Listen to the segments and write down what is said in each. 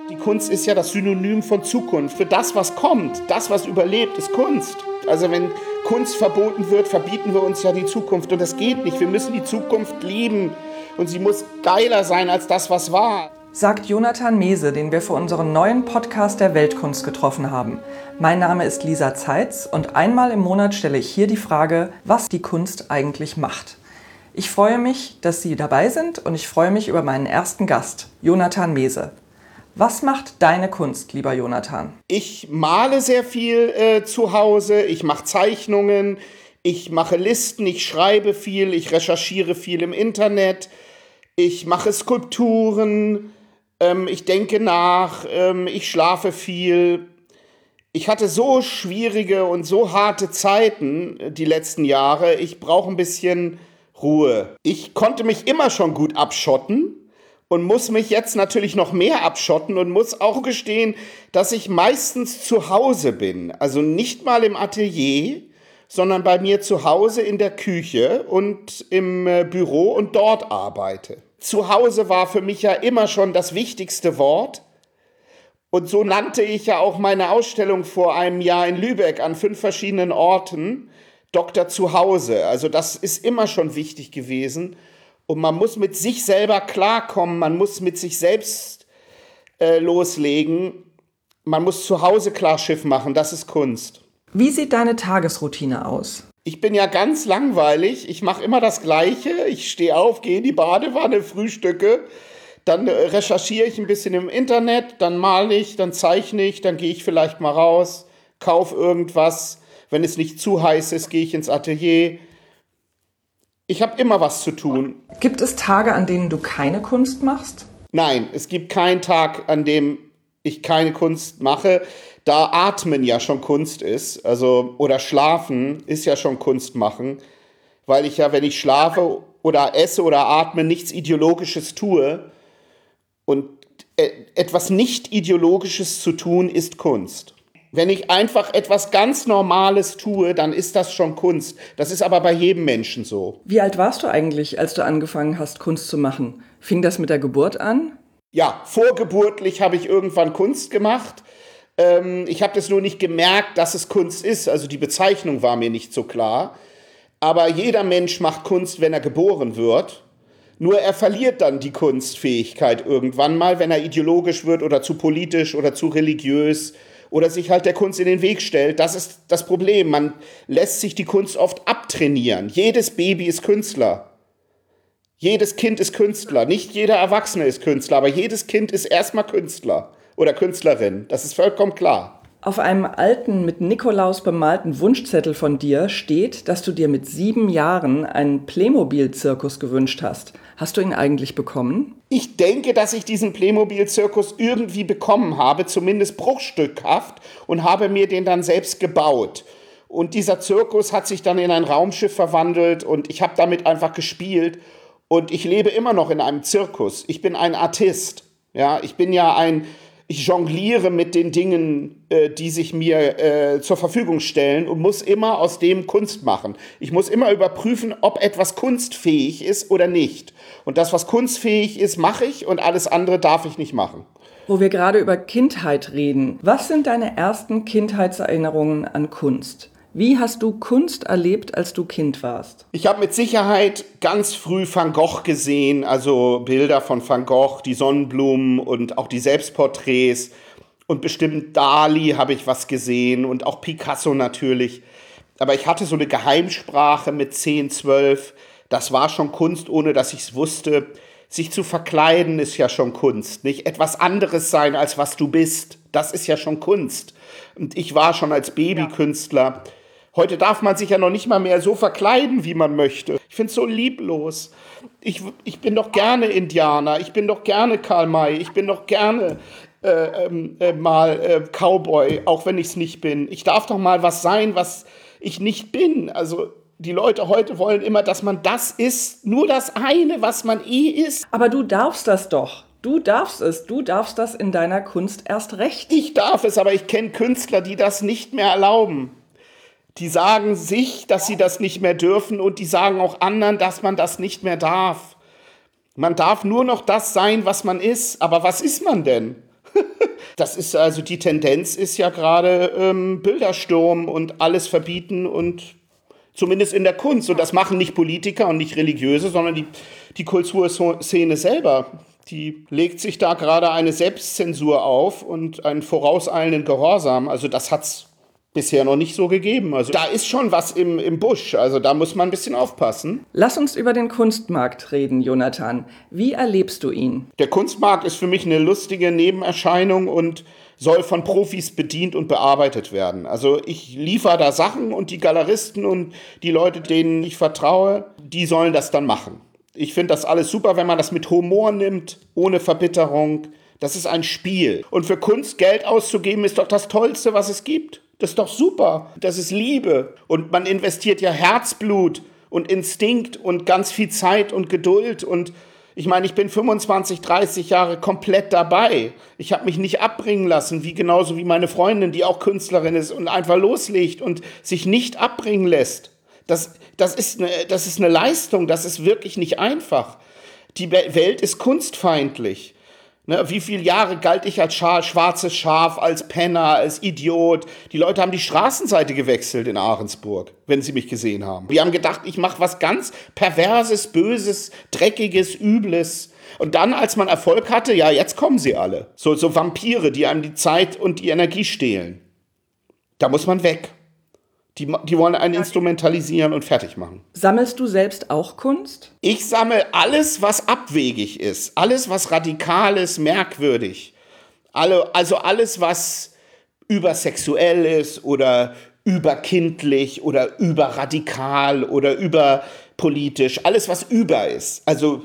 Die Kunst ist ja das Synonym von Zukunft. Für das, was kommt, das, was überlebt, ist Kunst. Also wenn Kunst verboten wird, verbieten wir uns ja die Zukunft. Und das geht nicht. Wir müssen die Zukunft lieben. Und sie muss geiler sein als das, was war. Sagt Jonathan Mese, den wir für unseren neuen Podcast der Weltkunst getroffen haben. Mein Name ist Lisa Zeitz und einmal im Monat stelle ich hier die Frage, was die Kunst eigentlich macht. Ich freue mich, dass Sie dabei sind und ich freue mich über meinen ersten Gast, Jonathan Mese. Was macht deine Kunst, lieber Jonathan? Ich male sehr viel zu Hause, ich mache Zeichnungen, ich mache Listen, ich schreibe viel, ich recherchiere viel im Internet, ich mache Skulpturen, ich denke nach, ich schlafe viel. Ich hatte so schwierige und so harte Zeiten die letzten Jahre, ich brauche ein bisschen Ruhe. Ich konnte mich immer schon gut abschotten. Und muss mich jetzt natürlich noch mehr abschotten und muss auch gestehen, dass ich meistens zu Hause bin. Also nicht mal im Atelier, sondern bei mir zu Hause in der Küche und im Büro und dort arbeite. Zu Hause war für mich ja immer schon das wichtigste Wort. Und so nannte ich ja auch meine Ausstellung vor einem Jahr in Lübeck an 5 verschiedenen Orten, Dr. Zuhause. Also das ist immer schon wichtig gewesen. Und man muss mit sich selber klarkommen, man muss mit sich selbst loslegen, man muss zu Hause Klarschiff machen, das ist Kunst. Wie sieht deine Tagesroutine aus? Ich bin ja ganz langweilig, ich mache immer das Gleiche, ich stehe auf, gehe in die Badewanne, frühstücke, dann recherchiere ich ein bisschen im Internet, dann male ich, dann zeichne ich, dann gehe ich vielleicht mal raus, kaufe irgendwas, wenn es nicht zu heiß ist, gehe ich ins Atelier. Ich habe immer was zu tun. Gibt es Tage, an denen du keine Kunst machst? Nein, es gibt keinen Tag, an dem ich keine Kunst mache, da Atmen ja schon Kunst ist, also oder Schlafen ist ja schon Kunst machen, weil ich ja, wenn ich schlafe oder esse oder atme, nichts Ideologisches tue und etwas nicht Ideologisches zu tun ist Kunst. Wenn ich einfach etwas ganz Normales tue, dann ist das schon Kunst. Das ist aber bei jedem Menschen so. Wie alt warst du eigentlich, als du angefangen hast, Kunst zu machen? Fing das mit der Geburt an? Ja, vorgeburtlich habe ich irgendwann Kunst gemacht. Ich habe das nur nicht gemerkt, dass es Kunst ist. Also die Bezeichnung war mir nicht so klar. Aber jeder Mensch macht Kunst, wenn er geboren wird. Nur er verliert dann die Kunstfähigkeit irgendwann mal, wenn er ideologisch wird oder zu politisch oder zu religiös oder sich halt der Kunst in den Weg stellt. Das ist das Problem. Man lässt sich die Kunst oft abtrainieren. Jedes Baby ist Künstler. Jedes Kind ist Künstler. Nicht jeder Erwachsene ist Künstler, aber jedes Kind ist erstmal Künstler oder Künstlerin. Das ist vollkommen klar. Auf einem alten, mit Nikolaus bemalten Wunschzettel von dir steht, dass du dir mit 7 Jahren einen Playmobil-Zirkus gewünscht hast. Hast du ihn eigentlich bekommen? Ich denke, dass ich diesen Playmobil-Zirkus irgendwie bekommen habe, zumindest bruchstückhaft, und habe mir den dann selbst gebaut. Und dieser Zirkus hat sich dann in ein Raumschiff verwandelt und ich habe damit einfach gespielt. Und ich lebe immer noch in einem Zirkus. Ich bin ein Artist. Ja, ich jongliere mit den Dingen, die sich mir zur Verfügung stellen und muss immer aus dem Kunst machen. Ich muss immer überprüfen, ob etwas kunstfähig ist oder nicht. Und das, was kunstfähig ist, mache ich und alles andere darf ich nicht machen. Wo wir gerade über Kindheit reden, was sind deine ersten Kindheitserinnerungen an Kunst? Wie hast du Kunst erlebt, als du Kind warst? Ich habe mit Sicherheit ganz früh Van Gogh gesehen, also Bilder von Van Gogh, die Sonnenblumen und auch die Selbstporträts. Und bestimmt Dali habe ich was gesehen und auch Picasso natürlich. Aber ich hatte so eine Geheimsprache mit 10, 12. Das war schon Kunst, ohne dass ich es wusste. Sich zu verkleiden ist ja schon Kunst, nicht? Etwas anderes sein, als was du bist, das ist ja schon Kunst. Und ich war schon als Babykünstler. Heute darf man sich ja noch nicht mal mehr so verkleiden, wie man möchte. Ich finde es so lieblos. Ich bin doch gerne Indianer, ich bin doch gerne Karl May, ich bin doch gerne Cowboy, auch wenn ich es nicht bin. Ich darf doch mal was sein, was ich nicht bin. Also die Leute heute wollen immer, dass man das ist, nur das eine, was man ist. Aber du darfst das doch. Du darfst es. Du darfst das in deiner Kunst erst recht. Ich darf es, aber ich kenne Künstler, die das nicht mehr erlauben. Die sagen sich, dass sie das nicht mehr dürfen und die sagen auch anderen, dass man das nicht mehr darf. Man darf nur noch das sein, was man ist. Aber was ist man denn? Das ist also, die Tendenz ist ja gerade Bildersturm und alles verbieten, und zumindest in der Kunst. Und das machen nicht Politiker und nicht Religiöse, sondern die Kulturszene selber. Die legt sich da gerade eine Selbstzensur auf und einen vorauseilenden Gehorsam. Also das hat's bisher noch nicht so gegeben. Also da ist schon was im Busch. Also da muss man ein bisschen aufpassen. Lass uns über den Kunstmarkt reden, Jonathan. Wie erlebst du ihn? Der Kunstmarkt ist für mich eine lustige Nebenerscheinung und soll von Profis bedient und bearbeitet werden. Also ich liefere da Sachen, und die Galeristen und die Leute, denen ich vertraue, die sollen das dann machen. Ich finde das alles super, wenn man das mit Humor nimmt, ohne Verbitterung. Das ist ein Spiel. Und für Kunst Geld auszugeben, ist doch das Tollste, was es gibt. Das ist doch super. Das ist Liebe. Und man investiert ja Herzblut und Instinkt und ganz viel Zeit und Geduld. Und ich meine, ich bin 25, 30 Jahre komplett dabei. Ich habe mich nicht abbringen lassen, genauso wie meine Freundin, die auch Künstlerin ist und einfach loslegt und sich nicht abbringen lässt. Das ist eine Leistung, das ist wirklich nicht einfach. Die Welt ist kunstfeindlich. Ne, wie viele Jahre galt ich als schwarzes Schaf, als Penner, als Idiot? Die Leute haben die Straßenseite gewechselt in Ahrensburg, wenn sie mich gesehen haben. Die haben gedacht, ich mache was ganz Perverses, Böses, Dreckiges, Übles. Und dann, als man Erfolg hatte, ja, jetzt kommen sie alle. So Vampire, die einem die Zeit und die Energie stehlen. Da muss man weg. Die wollen einen instrumentalisieren und fertig machen. Sammelst du selbst auch Kunst? Ich sammle alles, was abwegig ist. Alles, was radikal ist, merkwürdig. Also alles, was übersexuell ist oder überkindlich oder überradikal oder überpolitisch. Alles, was über ist. Also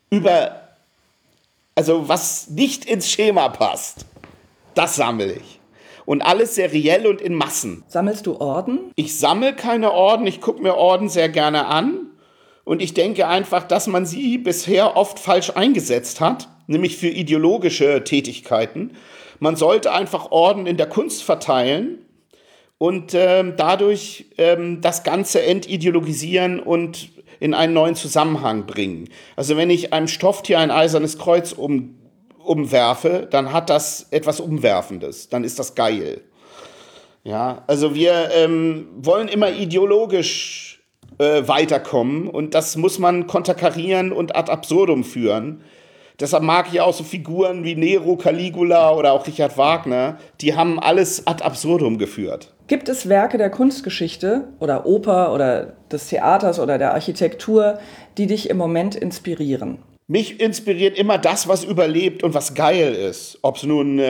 was nicht ins Schema passt. Das sammle ich. Und alles seriell und in Massen. Sammelst du Orden? Ich sammle keine Orden, ich gucke mir Orden sehr gerne an. Und ich denke einfach, dass man sie bisher oft falsch eingesetzt hat, nämlich für ideologische Tätigkeiten. Man sollte einfach Orden in der Kunst verteilen und dadurch das Ganze entideologisieren und in einen neuen Zusammenhang bringen. Also wenn ich einem Stofftier ein eisernes Kreuz umwerfe, dann hat das etwas Umwerfendes, dann ist das geil. Ja, also wir wollen immer ideologisch weiterkommen, und das muss man konterkarieren und ad absurdum führen. Deshalb mag ich auch so Figuren wie Nero, Caligula oder auch Richard Wagner, die haben alles ad absurdum geführt. Gibt es Werke der Kunstgeschichte oder Oper oder des Theaters oder der Architektur, die dich im Moment inspirieren? Mich inspiriert immer das, was überlebt und was geil ist. Ob es nun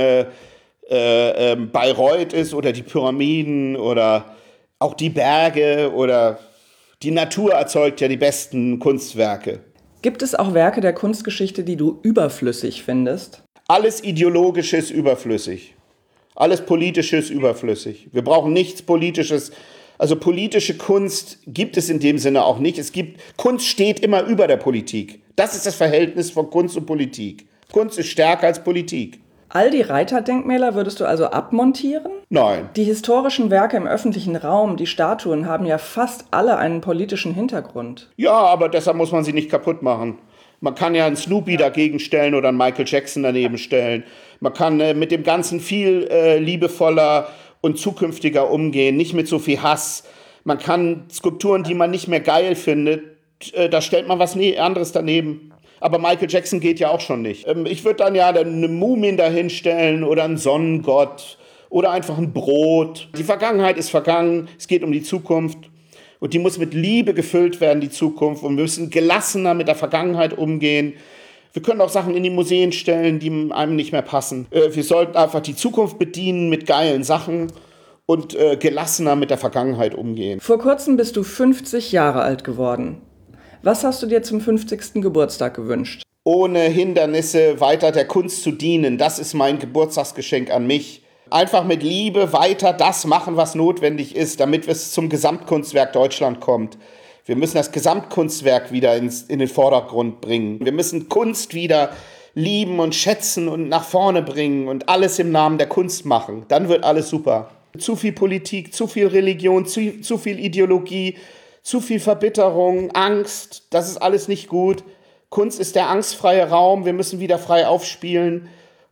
Bayreuth ist oder die Pyramiden oder auch die Berge, oder die Natur erzeugt ja die besten Kunstwerke. Gibt es auch Werke der Kunstgeschichte, die du überflüssig findest? Alles Ideologische ist überflüssig. Alles Politische ist überflüssig. Wir brauchen nichts Politisches. Also politische Kunst gibt es in dem Sinne auch nicht. Kunst steht immer über der Politik. Das ist das Verhältnis von Kunst und Politik. Kunst ist stärker als Politik. All die Reiterdenkmäler würdest du also abmontieren? Nein. Die historischen Werke im öffentlichen Raum, die Statuen, haben ja fast alle einen politischen Hintergrund. Ja, aber deshalb muss man sie nicht kaputt machen. Man kann ja einen Snoopy dagegen stellen oder einen Michael Jackson daneben stellen. Man kann mit dem Ganzen viel liebevoller und zukünftiger umgehen, nicht mit so viel Hass. Man kann Skulpturen, die man nicht mehr geil findet, da stellt man was anderes daneben. Aber Michael Jackson geht ja auch schon nicht. Ich würde dann ja eine Mumien dahinstellen oder einen Sonnengott oder einfach ein Brot. Die Vergangenheit ist vergangen, es geht um die Zukunft. Und die muss mit Liebe gefüllt werden, die Zukunft. Und wir müssen gelassener mit der Vergangenheit umgehen. Wir können auch Sachen in die Museen stellen, die einem nicht mehr passen. Wir sollten einfach die Zukunft bedienen mit geilen Sachen und gelassener mit der Vergangenheit umgehen. Vor kurzem bist du 50 Jahre alt geworden. Was hast du dir zum 50. Geburtstag gewünscht? Ohne Hindernisse weiter der Kunst zu dienen, das ist mein Geburtstagsgeschenk an mich. Einfach mit Liebe weiter das machen, was notwendig ist, damit es zum Gesamtkunstwerk Deutschland kommt. Wir müssen das Gesamtkunstwerk wieder in den Vordergrund bringen. Wir müssen Kunst wieder lieben und schätzen und nach vorne bringen und alles im Namen der Kunst machen. Dann wird alles super. Zu viel Politik, zu viel Religion, zu viel Ideologie, zu viel Verbitterung, Angst, das ist alles nicht gut. Kunst ist der angstfreie Raum, wir müssen wieder frei aufspielen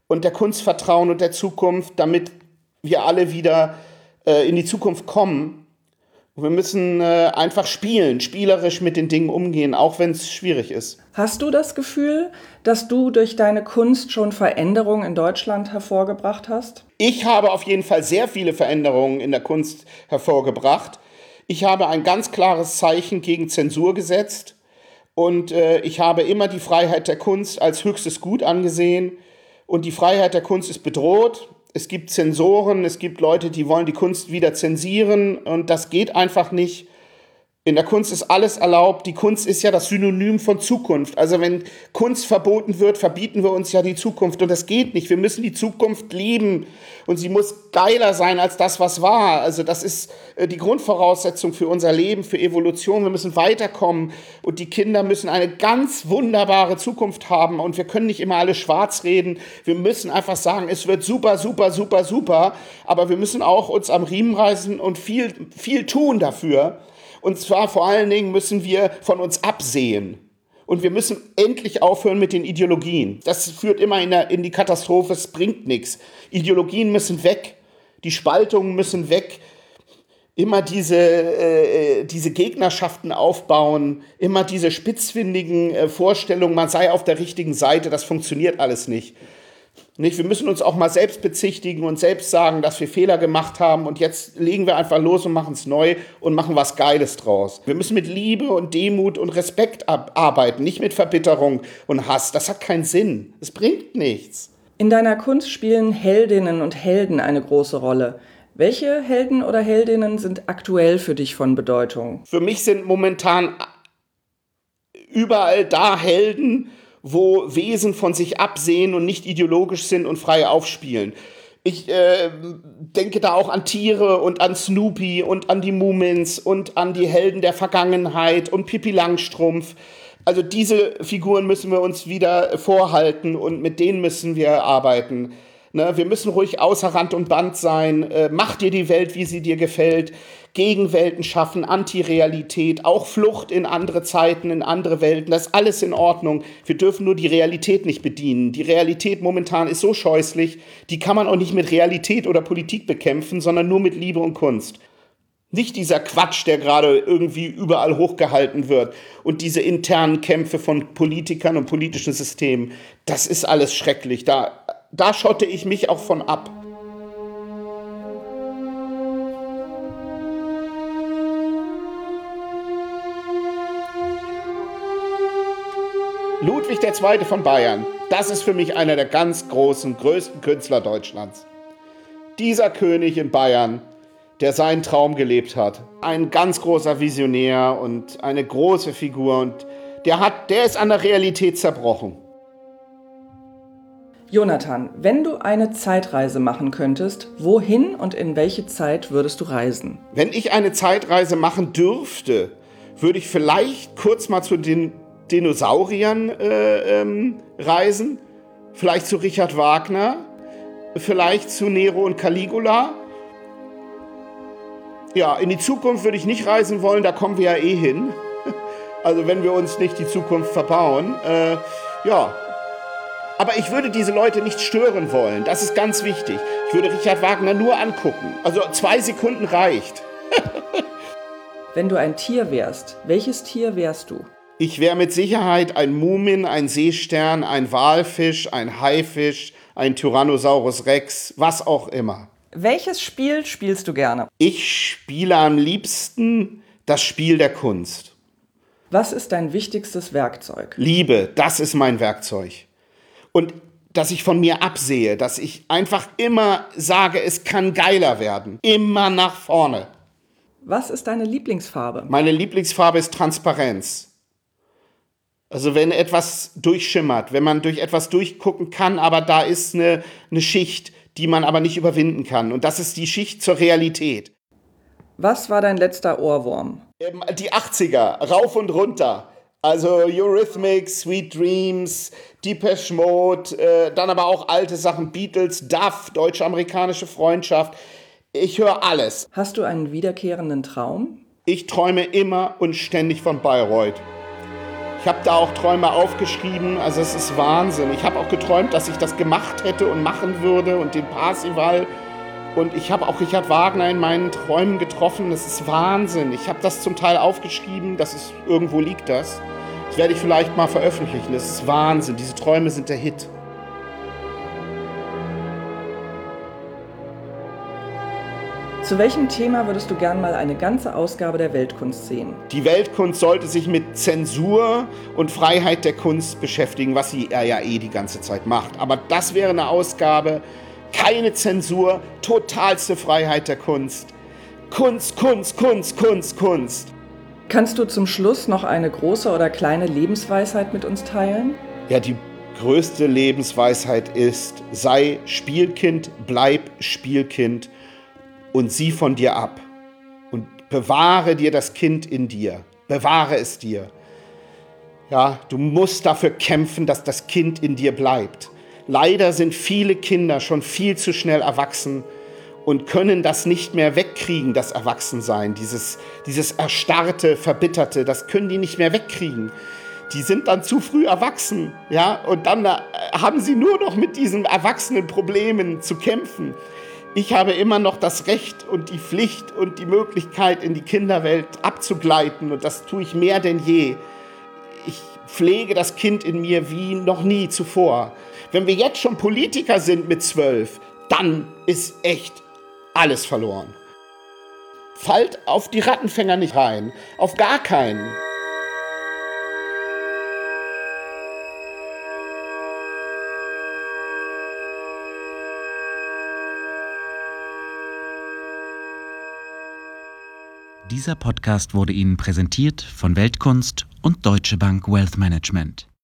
und der Kunst vertrauen und der Zukunft, damit wir alle wieder in die Zukunft kommen. Wir müssen einfach spielen, spielerisch mit den Dingen umgehen, auch wenn es schwierig ist. Hast du das Gefühl, dass du durch deine Kunst schon Veränderungen in Deutschland hervorgebracht hast? Ich habe auf jeden Fall sehr viele Veränderungen in der Kunst hervorgebracht. Ich habe ein ganz klares Zeichen gegen Zensur gesetzt und ich habe immer die Freiheit der Kunst als höchstes Gut angesehen. Und die Freiheit der Kunst ist bedroht. Es gibt Zensoren, es gibt Leute, die wollen die Kunst wieder zensieren und das geht einfach nicht. In der Kunst ist alles erlaubt. Die Kunst ist ja das Synonym von Zukunft. Also wenn Kunst verboten wird, verbieten wir uns ja die Zukunft und das geht nicht. Wir müssen die Zukunft lieben und sie muss geiler sein als das, was war. Also das ist die Grundvoraussetzung für unser Leben, für Evolution. Wir müssen weiterkommen und die Kinder müssen eine ganz wunderbare Zukunft haben und wir können nicht immer alles schwarz reden. Wir müssen einfach sagen, es wird super, super, super, super, aber wir müssen auch uns am Riemen reißen und viel, viel tun dafür. Und zwar vor allen Dingen müssen wir von uns absehen. Und wir müssen endlich aufhören mit den Ideologien. Das führt immer in die Katastrophe, es bringt nichts. Ideologien müssen weg, die Spaltungen müssen weg. Immer diese Gegnerschaften aufbauen, immer diese spitzfindigen Vorstellungen, man sei auf der richtigen Seite, das funktioniert alles nicht. Wir müssen uns auch mal selbst bezichtigen und selbst sagen, dass wir Fehler gemacht haben und jetzt legen wir einfach los und machen es neu und machen was Geiles draus. Wir müssen mit Liebe und Demut und Respekt arbeiten, nicht mit Verbitterung und Hass. Das hat keinen Sinn. Es bringt nichts. In deiner Kunst spielen Heldinnen und Helden eine große Rolle. Welche Helden oder Heldinnen sind aktuell für dich von Bedeutung? Für mich sind momentan überall da Helden, wo Wesen von sich absehen und nicht ideologisch sind und frei aufspielen. Ich denke da auch an Tiere und an Snoopy und an die Moomins und an die Helden der Vergangenheit und Pippi Langstrumpf. Also diese Figuren müssen wir uns wieder vorhalten und mit denen müssen wir arbeiten. Ne? Wir müssen ruhig außer Rand und Band sein. Mach dir die Welt, wie sie dir gefällt. Gegenwelten schaffen, Antirealität, auch Flucht in andere Zeiten, in andere Welten, das ist alles in Ordnung. Wir dürfen nur die Realität nicht bedienen. Die Realität momentan ist so scheußlich, die kann man auch nicht mit Realität oder Politik bekämpfen, sondern nur mit Liebe und Kunst. Nicht dieser Quatsch, der gerade irgendwie überall hochgehalten wird und diese internen Kämpfe von Politikern und politischen Systemen, das ist alles schrecklich. Da schotte ich mich auch von ab. Ludwig II. Von Bayern, das ist für mich einer der ganz großen, größten Künstler Deutschlands. Dieser König in Bayern, der seinen Traum gelebt hat. Ein ganz großer Visionär und eine große Figur und der ist an der Realität zerbrochen. Jonathan, wenn du eine Zeitreise machen könntest, wohin und in welche Zeit würdest du reisen? Wenn ich eine Zeitreise machen dürfte, würde ich vielleicht kurz mal zu den Dinosauriern reisen, vielleicht zu Richard Wagner, vielleicht zu Nero und Caligula. Ja, in die Zukunft würde ich nicht reisen wollen, da kommen wir ja eh hin. Also wenn wir uns nicht die Zukunft verbauen. Ja, aber ich würde diese Leute nicht stören wollen, das ist ganz wichtig. Ich würde Richard Wagner nur angucken, also 2 Sekunden reicht. Wenn du ein Tier wärst, welches Tier wärst du? Ich wäre mit Sicherheit ein Mumin, ein Seestern, ein Walfisch, ein Haifisch, ein Tyrannosaurus Rex, was auch immer. Welches Spiel spielst du gerne? Ich spiele am liebsten das Spiel der Kunst. Was ist dein wichtigstes Werkzeug? Liebe, das ist mein Werkzeug. Und dass ich von mir absehe, dass ich einfach immer sage, es kann geiler werden. Immer nach vorne. Was ist deine Lieblingsfarbe? Meine Lieblingsfarbe ist Transparenz. Also wenn etwas durchschimmert, wenn man durch etwas durchgucken kann, aber da ist eine Schicht, die man aber nicht überwinden kann. Und das ist die Schicht zur Realität. Was war dein letzter Ohrwurm? Die 80er, rauf und runter. Also Eurythmics, Sweet Dreams, Depeche Mode, dann aber auch alte Sachen, Beatles, Duff, deutsch-amerikanische Freundschaft. Ich höre alles. Hast du einen wiederkehrenden Traum? Ich träume immer und ständig von Bayreuth. Ich habe da auch Träume aufgeschrieben, also es ist Wahnsinn. Ich habe auch geträumt, dass ich das gemacht hätte und machen würde und den Parzival. Und ich habe auch Richard Wagner in meinen Träumen getroffen. Das ist Wahnsinn. Ich habe das zum Teil aufgeschrieben, irgendwo liegt das. Das werde ich vielleicht mal veröffentlichen. Das ist Wahnsinn. Diese Träume sind der Hit. Zu welchem Thema würdest du gern mal eine ganze Ausgabe der Weltkunst sehen? Die Weltkunst sollte sich mit Zensur und Freiheit der Kunst beschäftigen, was sie ja die ganze Zeit macht. Aber das wäre eine Ausgabe, keine Zensur, totalste Freiheit der Kunst. Kunst, Kunst, Kunst, Kunst, Kunst. Kannst du zum Schluss noch eine große oder kleine Lebensweisheit mit uns teilen? Ja, die größte Lebensweisheit ist, sei Spielkind, bleib Spielkind. Und sieh von dir ab und bewahre dir das Kind in dir. Bewahre es dir. Ja, du musst dafür kämpfen, dass das Kind in dir bleibt. Leider sind viele Kinder schon viel zu schnell erwachsen und können das nicht mehr wegkriegen, das Erwachsensein. Dieses erstarrte, verbitterte, das können die nicht mehr wegkriegen. Die sind dann zu früh erwachsen, ja, und dann haben sie nur noch mit diesen erwachsenen Problemen zu kämpfen. Ich habe immer noch das Recht und die Pflicht und die Möglichkeit, in die Kinderwelt abzugleiten. Und das tue ich mehr denn je. Ich pflege das Kind in mir wie noch nie zuvor. Wenn wir jetzt schon Politiker sind mit 12, dann ist echt alles verloren. Fallt auf die Rattenfänger nicht rein. Auf gar keinen. Dieser Podcast wurde Ihnen präsentiert von Weltkunst und Deutsche Bank Wealth Management.